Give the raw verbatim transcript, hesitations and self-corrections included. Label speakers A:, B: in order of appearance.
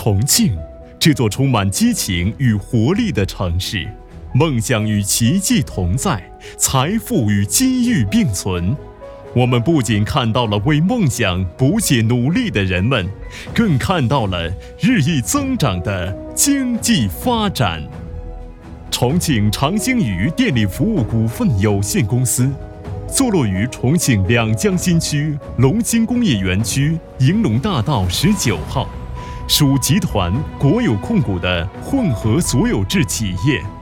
A: 重庆，这座充满激情与活力的城市，梦想与奇迹同在，财富与机遇并存。我们不仅看到了为梦想不懈努力的人们，更看到了日益增长的经济发展。重庆长兴渝电力服务股份有限公司，坐落于重庆两江新区龙兴工业园区银龙大道十九号，属集团国有控股的混合所有制企业。